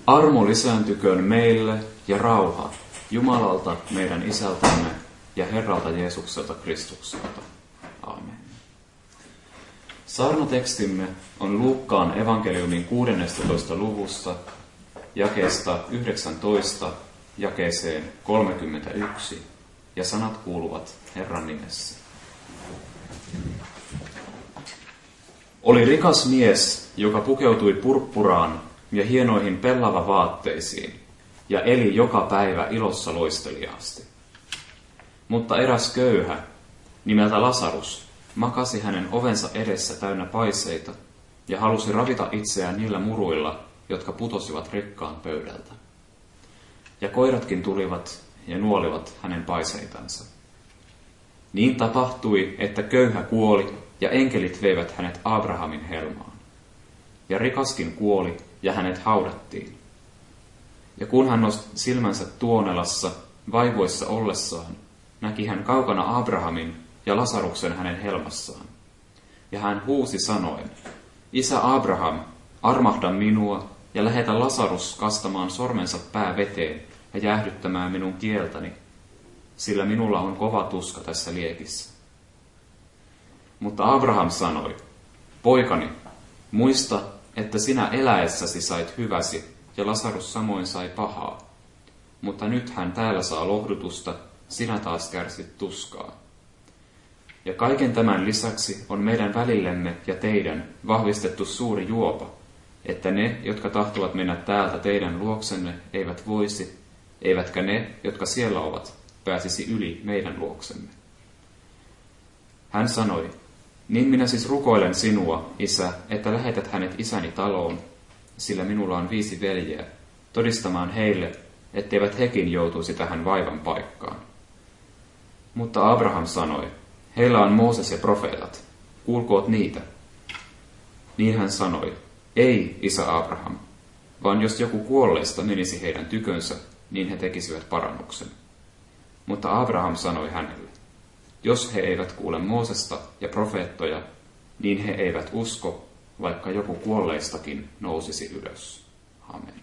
Armo lisääntyköön meille ja rauha Jumalalta meidän Isältämme ja Herralta Jeesukselta Kristukselta. Aamen. Saarnatekstimme on Luukkaan evankeliumin 16. luvusta, jakeesta 19 jakeeseen 31, ja sanat kuuluvat Herran nimessä. Oli rikas mies, joka pukeutui purppuraan ja hienoihin pellava vaatteisiin, ja eli joka päivä ilossa loisteliaasti. Mutta eräs köyhä, nimeltä Lasarus, makasi hänen ovensa edessä täynnä paiseita ja halusi ravita itseään niillä muruilla, jotka putosivat rikkaan pöydältä. Ja koiratkin tulivat ja nuolivat hänen paiseitansa. Niin tapahtui, että köyhä kuoli ja enkelit veivät hänet Abrahamin helmaan. Ja rikaskin kuoli ja hänet haudattiin. Ja kun hän nosti silmänsä Tuonelassa vaivoissa ollessaan, näki hän kaukana Abrahamin ja Lasaruksen hänen helmassaan. Ja hän huusi sanoen, Isä Abraham, armahda minua ja lähetä Lasarus kastamaan sormensa pää veteen ja jäähdyttämään minun kieltäni, sillä minulla on kova tuska tässä liekissä. Mutta Abraham sanoi, poikani, muista, että sinä eläessäsi sait hyväsi ja Lasarus samoin sai pahaa. Mutta nyt hän täällä saa lohdutusta, sinä taas kärsit tuskaa. Ja kaiken tämän lisäksi on meidän välillemme ja teidän vahvistettu suuri juopa, että ne, jotka tahtovat mennä täältä teidän luoksenne, eivät voisi, eivätkä ne, jotka siellä ovat, pääsisi yli meidän luoksemme. Hän sanoi, niin minä siis rukoilen sinua, Isä, että lähetät hänet isäni taloon, sillä minulla on 5 veljeä, todistamaan heille, etteivät hekin joutuisi tähän vaivan paikkaan. Mutta Abraham sanoi, heillä on Mooses ja profeetat, kuulkoot niitä. Niin hän sanoi, ei, isä Abraham, vaan jos joku kuolleista menisi heidän tykönsä, niin he tekisivät parannuksen. Mutta Abraham sanoi hänelle, jos he eivät kuule Moosesta ja profeettoja, niin he eivät usko, vaikka joku kuolleistakin nousisi ylös. Amen.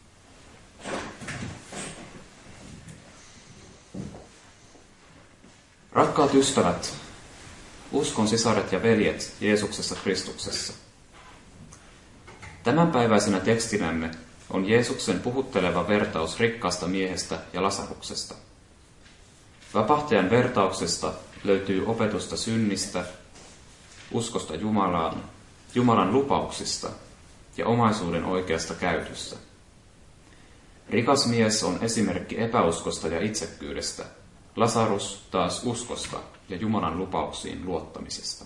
Rakkaat ystävät, uskon sisaret ja veljet Jeesuksessa Kristuksessa. Tämänpäiväisenä tekstinämme on Jeesuksen puhutteleva vertaus rikkaasta miehestä ja Lasaruksesta. Vapahtajan vertauksesta löytyy opetusta synnistä, uskosta Jumalaan, Jumalan lupauksista ja omaisuuden oikeasta käytöstä. Rikas mies on esimerkki epäuskosta ja itsekkyydestä, Lasarus taas uskosta ja Jumalan lupauksiin luottamisesta.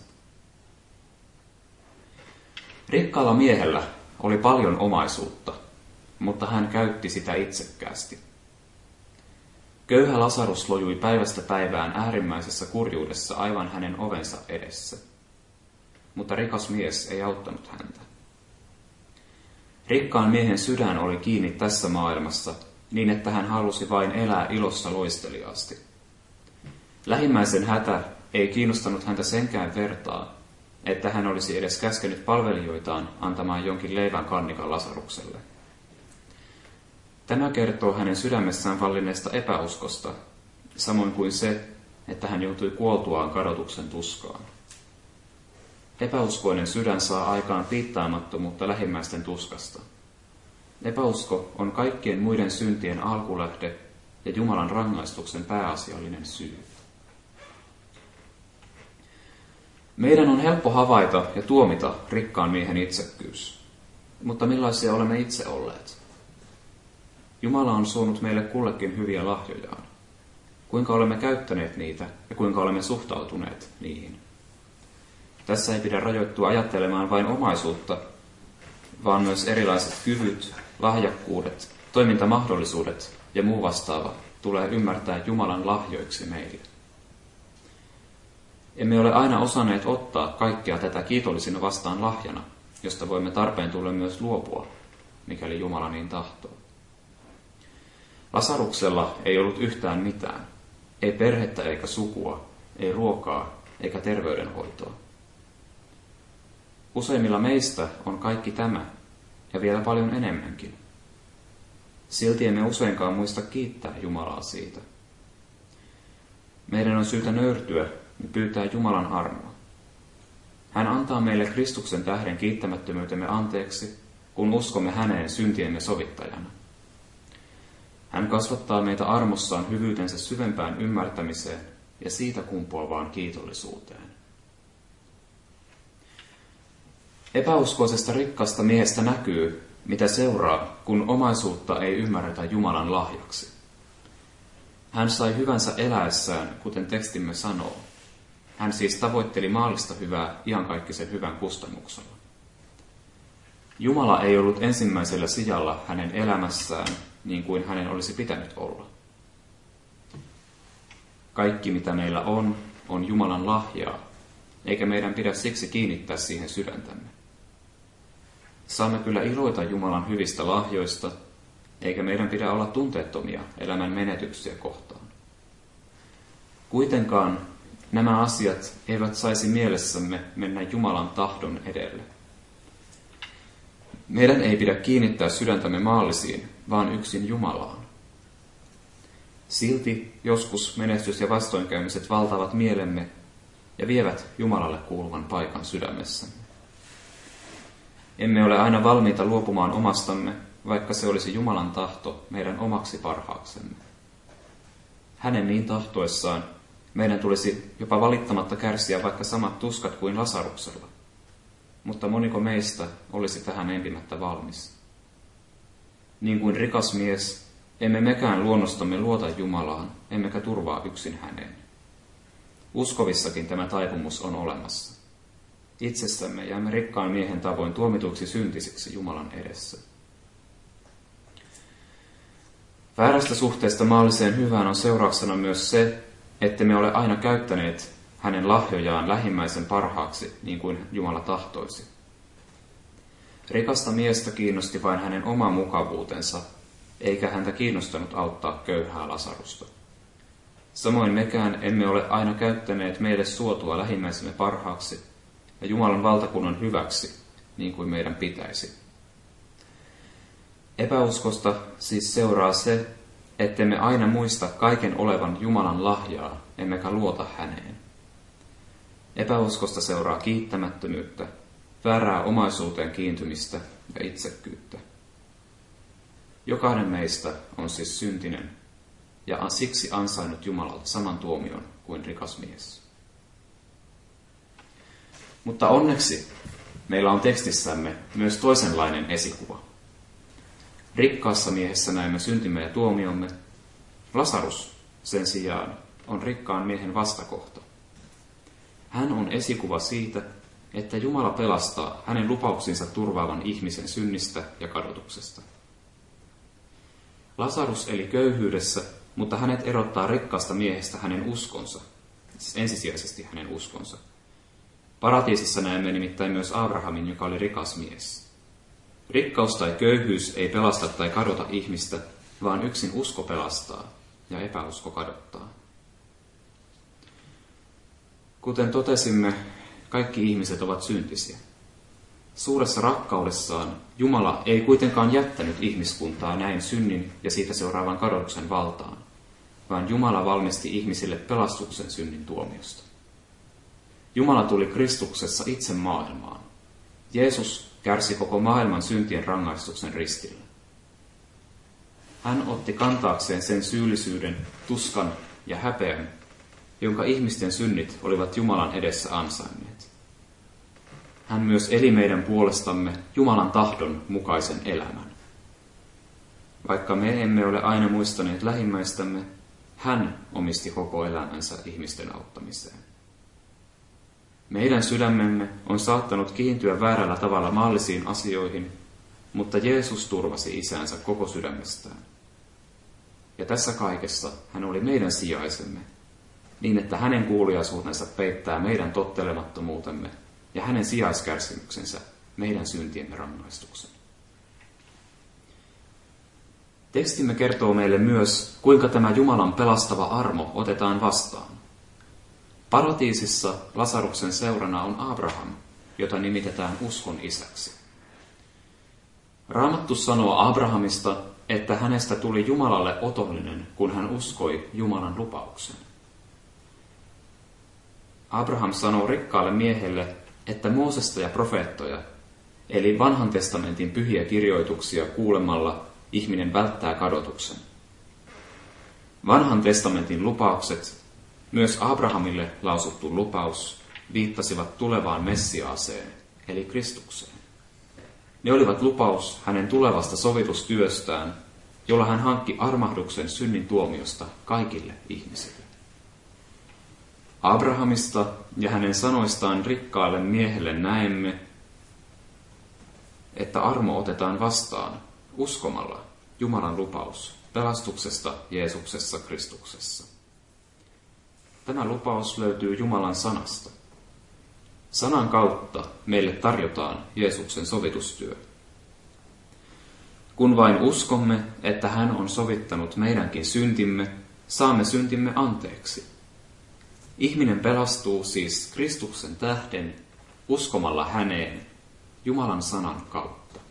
Rikkaalla miehellä oli paljon omaisuutta, mutta hän käytti sitä itsekkäästi. Köyhä Lasarus lojui päivästä päivään äärimmäisessä kurjuudessa aivan hänen ovensa edessä, mutta rikas mies ei auttanut häntä. Rikkaan miehen sydän oli kiinni tässä maailmassa niin, että hän halusi vain elää ilossa loisteliaasti. Lähimmäisen hätä ei kiinnostanut häntä senkään vertaa, että hän olisi edes käskenyt palvelijoitaan antamaan jonkin leivän kannikan Lasarukselle. Tämä kertoo hänen sydämessään vallinneesta epäuskosta, samoin kuin se, että hän joutui kuoltuaan kadotuksen tuskaan. Epäuskoinen sydän saa aikaan piittaamattomuutta lähimmäisten tuskasta. Epäusko on kaikkien muiden syntien alkulähde ja Jumalan rangaistuksen pääasiallinen syy. Meidän on helppo havaita ja tuomita rikkaan miehen itsekkyys, mutta millaisia olemme itse olleet? Jumala on suonut meille kullekin hyviä lahjojaan. Kuinka olemme käyttäneet niitä ja kuinka olemme suhtautuneet niihin? Tässä ei pidä rajoittua ajattelemaan vain omaisuutta, vaan myös erilaiset kyvyt, lahjakkuudet, toimintamahdollisuudet ja muu vastaava tulee ymmärtää Jumalan lahjoiksi meille. Emme ole aina osanneet ottaa kaikkea tätä kiitollisina vastaan lahjana, josta voimme tarpeen tullen myös luopua, mikäli Jumala niin tahtoo. Lasaruksella ei ollut yhtään mitään, ei perhettä eikä sukua, ei ruokaa eikä terveydenhoitoa. Useimmilla meistä on kaikki tämä ja vielä paljon enemmänkin. Silti emme useinkaan muista kiittää Jumalaa siitä. Meidän on syytä nöyrtyä ja pyytää Jumalan armoa. Hän antaa meille Kristuksen tähden kiittämättömyytemme anteeksi, kun uskomme häneen syntiemme sovittajana. Hän kasvattaa meitä armossaan hyvyytensä syvempään ymmärtämiseen ja siitä kumpuavaan kiitollisuuteen. Epäuskoisesta rikkaasta miehestä näkyy, mitä seuraa, kun omaisuutta ei ymmärretä Jumalan lahjaksi. Hän sai hyvänsä eläessään, kuten tekstimme sanoo. Hän siis tavoitteli maallista hyvää iankaikkisen hyvän kustannuksella. Jumala ei ollut ensimmäisellä sijalla hänen elämässään, niin kuin hänen olisi pitänyt olla. Kaikki, mitä meillä on Jumalan lahjaa, eikä meidän pidä siksi kiinnittää siihen sydäntämme. Saamme kyllä iloita Jumalan hyvistä lahjoista, eikä meidän pidä olla tunteettomia elämän menetyksiä kohtaan. Kuitenkaan nämä asiat eivät saisi mielessämme mennä Jumalan tahdon edelle. Meidän ei pidä kiinnittää sydäntämme maallisiin, vaan yksin Jumalaan. Silti joskus menestys ja vastoinkäymiset valtavat mielemme ja vievät Jumalalle kuuluvan paikan sydämessämme. Emme ole aina valmiita luopumaan omastamme, vaikka se olisi Jumalan tahto meidän omaksi parhaaksemme. Hänen niin tahtoessaan meidän tulisi jopa valittamatta kärsiä vaikka samat tuskat kuin Lasaruksella. Mutta moniko meistä olisi tähän empimättä valmis? Niin kuin rikas mies, emme mekään luonnostamme luota Jumalaan, emmekä turvaa yksin häneen. Uskovissakin tämä taipumus on olemassa. Itsessämme jäämme rikkaan miehen tavoin tuomituiksi syntisiksi Jumalan edessä. Väärästä suhteesta maalliseen hyvään on seurauksena myös se, että me ole aina käyttäneet hänen lahjojaan lähimmäisen parhaaksi, niin kuin Jumala tahtoisi. Rikasta miestä kiinnosti vain hänen oma mukavuutensa, eikä häntä kiinnostanut auttaa köyhää Lasarusta. Samoin mekään emme ole aina käyttäneet meille suotua lähimmäisemme parhaaksi ja Jumalan valtakunnan hyväksi, niin kuin meidän pitäisi. Epäuskosta siis seuraa se, ettemme aina muista kaiken olevan Jumalan lahjaa, emmekä luota häneen. Epäuskosta seuraa kiittämättömyyttä, väärää omaisuuteen kiintymistä ja itsekkyyttä. Jokainen meistä on siis syntinen ja siksi ansainnut Jumalalta saman tuomion kuin rikas mies. Mutta onneksi meillä on tekstissämme myös toisenlainen esikuva. Rikkaassa miehessä näemme syntimme ja tuomiomme. Lasarus sen sijaan on rikkaan miehen vastakohta. Hän on esikuva siitä, että Jumala pelastaa hänen lupauksinsa turvaavan ihmisen synnistä ja kadotuksesta. Lasarus eli köyhyydessä, mutta hänet erottaa rikkaasta miehestä hänen uskonsa, siis ensisijaisesti hänen uskonsa. Paratiisissa näemme nimittäin myös Abrahamin, joka oli rikas mies. Rikkaus tai köyhyys ei pelasta tai kadota ihmistä, vaan yksin usko pelastaa ja epäusko kadottaa. Kuten totesimme, kaikki ihmiset ovat syntisiä. Suuressa rakkaudessaan Jumala ei kuitenkaan jättänyt ihmiskuntaa näin synnin ja siitä seuraavan kadotuksen valtaan, vaan Jumala valmisti ihmisille pelastuksen synnin tuomiosta. Jumala tuli Kristuksessa itse maailmaan. Jeesus kärsi koko maailman syntien rangaistuksen ristillä. Hän otti kantaakseen sen syyllisyyden, tuskan ja häpeän, jonka ihmisten synnit olivat Jumalan edessä ansainneet. Hän myös eli meidän puolestamme Jumalan tahdon mukaisen elämän. Vaikka me emme ole aina muistaneet lähimmäistämme, hän omisti koko elämänsä ihmisten auttamiseen. Meidän sydämemme on saattanut kiintyä väärällä tavalla maallisiin asioihin, mutta Jeesus turvasi isänsä koko sydämestään. Ja tässä kaikessa hän oli meidän sijaisemme, niin että hänen kuuliaisuutensa peittää meidän tottelemattomuutemme ja hänen sijaiskärsimyksensä meidän syntiemme rangaistuksen. Tekstimme kertoo meille myös, kuinka tämä Jumalan pelastava armo otetaan vastaan. Paratiisissa Lasaruksen seurana on Abraham, jota nimitetään uskon isäksi. Raamattu sanoo Abrahamista, että hänestä tuli Jumalalle otollinen, kun hän uskoi Jumalan lupaukseen. Abraham sanoo rikkaalle miehelle, että Moosesta ja profeettoja, eli vanhan testamentin pyhiä kirjoituksia kuulemalla ihminen välttää kadotuksen. Vanhan testamentin lupaukset, myös Abrahamille lausuttu lupaus, viittasivat tulevaan Messiaaseen, eli Kristukseen. Ne olivat lupaus hänen tulevasta sovitustyöstään, jolla hän hankki armahduksen synnin tuomiosta kaikille ihmisille. Abrahamista ja hänen sanoistaan rikkaalle miehelle näemme, että armo otetaan vastaan uskomalla Jumalan lupaus pelastuksesta Jeesuksessa Kristuksessa. Tämä lupaus löytyy Jumalan sanasta. Sanan kautta meille tarjotaan Jeesuksen sovitustyö. Kun vain uskomme, että hän on sovittanut meidänkin syntimme, saamme syntimme anteeksi. Ihminen pelastuu siis Kristuksen tähden uskomalla häneen Jumalan sanan kautta.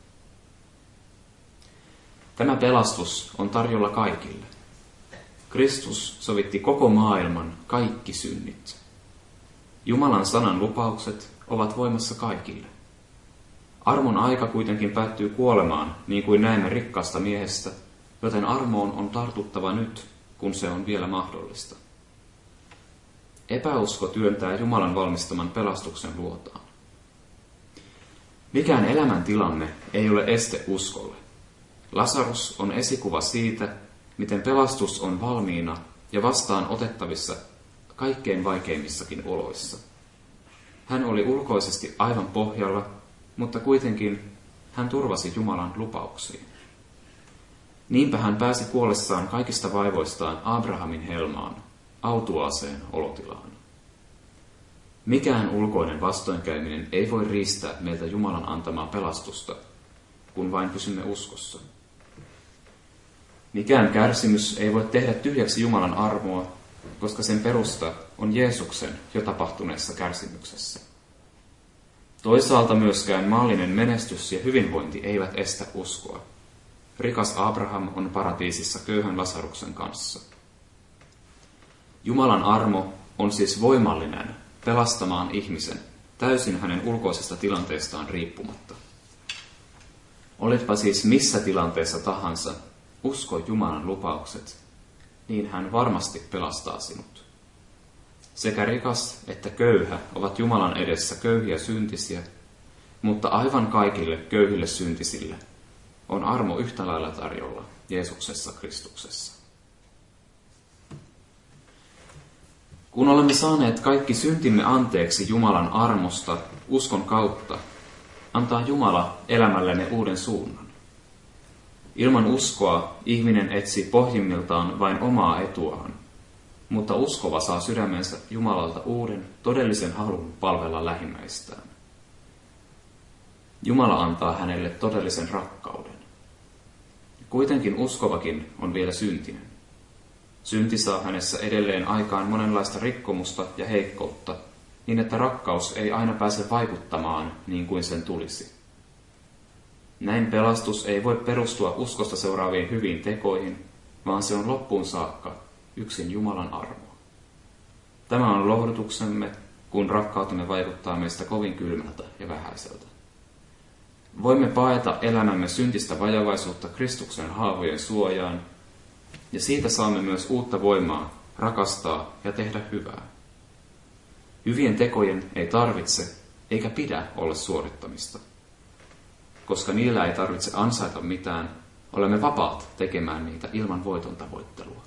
Tämä pelastus on tarjolla kaikille. Kristus sovitti koko maailman kaikki synnit. Jumalan sanan lupaukset ovat voimassa kaikille. Armon aika kuitenkin päättyy kuolemaan, niin kuin näemme rikkaasta miehestä, joten armoon on tartuttava nyt, kun se on vielä mahdollista. Epäusko työntää Jumalan valmistaman pelastuksen luotaan. Mikään elämäntilanne ei ole este uskolle. Lasarus on esikuva siitä, miten pelastus on valmiina ja vastaan otettavissa kaikkein vaikeimmissakin oloissa. Hän oli ulkoisesti aivan pohjalla, mutta kuitenkin hän turvasi Jumalan lupauksiin. Niinpä hän pääsi kuollessaan kaikista vaivoistaan Abrahamin helmaan, autuaaseen olotilaan. Mikään ulkoinen vastoinkäyminen ei voi riistää meiltä Jumalan antamaa pelastusta, kun vain pysymme uskossa. Mikään kärsimys ei voi tehdä tyhjäksi Jumalan armoa, koska sen perusta on Jeesuksen jo tapahtuneessa kärsimyksessä. Toisaalta myöskään maallinen menestys ja hyvinvointi eivät estä uskoa. Rikas Abraham on paratiisissa köyhän Lasaruksen kanssa. Jumalan armo on siis voimallinen pelastamaan ihmisen täysin hänen ulkoisesta tilanteestaan riippumatta. Oletpa siis missä tilanteessa tahansa, usko Jumalan lupaukset, niin hän varmasti pelastaa sinut. Sekä rikas että köyhä ovat Jumalan edessä köyhiä syntisiä, mutta aivan kaikille köyhille syntisille on armo yhtä lailla tarjolla Jeesuksessa Kristuksessa. Kun olemme saaneet kaikki syntimme anteeksi Jumalan armosta uskon kautta, antaa Jumala elämällemme uuden suunnan. Ilman uskoa ihminen etsii pohjimmiltaan vain omaa etuaan, mutta uskova saa sydämensä Jumalalta uuden, todellisen halun palvella lähimmäistään. Jumala antaa hänelle todellisen rakkauden. Kuitenkin uskovakin on vielä syntinen. Synti saa hänessä edelleen aikaan monenlaista rikkomusta ja heikkoutta, niin että rakkaus ei aina pääse vaikuttamaan niin kuin sen tulisi. Näin pelastus ei voi perustua uskosta seuraaviin hyviin tekoihin, vaan se on loppuun saakka yksin Jumalan armoa. Tämä on lohdutuksemme, kun rakkautemme vaikuttaa meistä kovin kylmältä ja vähäiseltä. Voimme paeta elämämme syntistä vajavaisuutta Kristuksen haavojen suojaan, ja siitä saamme myös uutta voimaa rakastaa ja tehdä hyvää. Hyvien tekojen ei tarvitse eikä pidä olla suorittamista. Koska niillä ei tarvitse ansaita mitään, olemme vapaat tekemään niitä ilman voiton tavoittelua.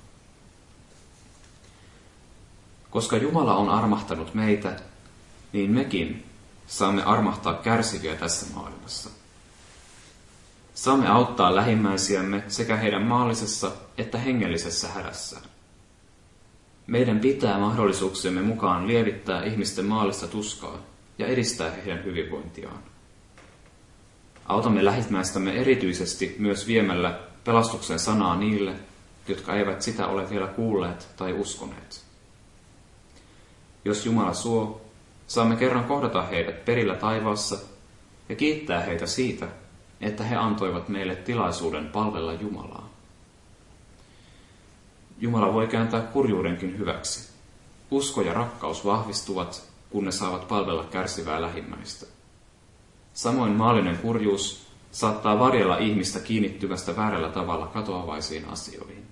Koska Jumala on armahtanut meitä, niin mekin saamme armahtaa kärsiviä tässä maailmassa. Saamme auttaa lähimmäisiämme sekä heidän maallisessa että hengellisessä hädässään. Meidän pitää mahdollisuuksiemme mukaan lievittää ihmisten maallista tuskaa ja edistää heidän hyvinvointiaan. Autamme lähimmäistämme erityisesti myös viemällä pelastuksen sanaa niille, jotka eivät sitä ole vielä kuulleet tai uskoneet. Jos Jumala suo, saamme kerran kohdata heidät perillä taivaassa ja kiittää heitä siitä, että he antoivat meille tilaisuuden palvella Jumalaa. Jumala voi kääntää kurjuudenkin hyväksi. Usko ja rakkaus vahvistuvat, kun ne saavat palvella kärsivää lähimmäistä. Samoin maallinen kurjuus saattaa varjella ihmistä kiinnittyvästä väärällä tavalla katoavaisiin asioihin.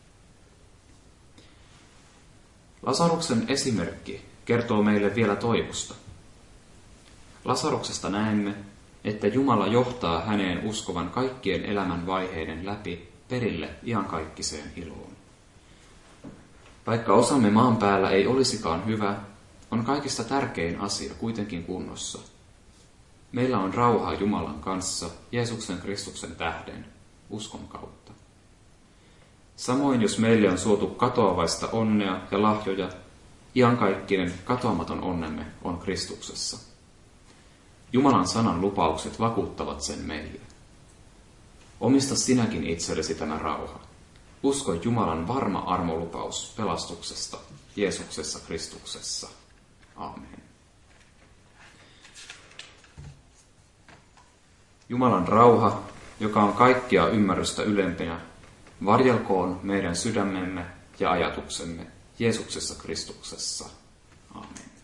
Lasaruksen esimerkki kertoo meille vielä toivosta. Lasaruksesta näemme, että Jumala johtaa häneen uskovan kaikkien elämän vaiheiden läpi perille iankaikkiseen iloon. Vaikka osamme maan päällä ei olisikaan hyvä, on kaikista tärkein asia kuitenkin kunnossa. Meillä on rauhaa Jumalan kanssa Jeesuksen Kristuksen tähden, uskon kautta. Samoin jos meille on suotu katoavaista onnea ja lahjoja, iankaikkinen katoamaton onnemme on Kristuksessa. Jumalan sanan lupaukset vakuuttavat sen meille. Omista sinäkin itsellesi tämä rauha. Usko Jumalan varma armolupaus pelastuksesta Jeesuksessa Kristuksessa. Aamen. Jumalan rauha, joka on kaikkia ymmärrystä ylempänä, varjelkoon meidän sydämemme ja ajatuksemme Jeesuksessa Kristuksessa. Aamen.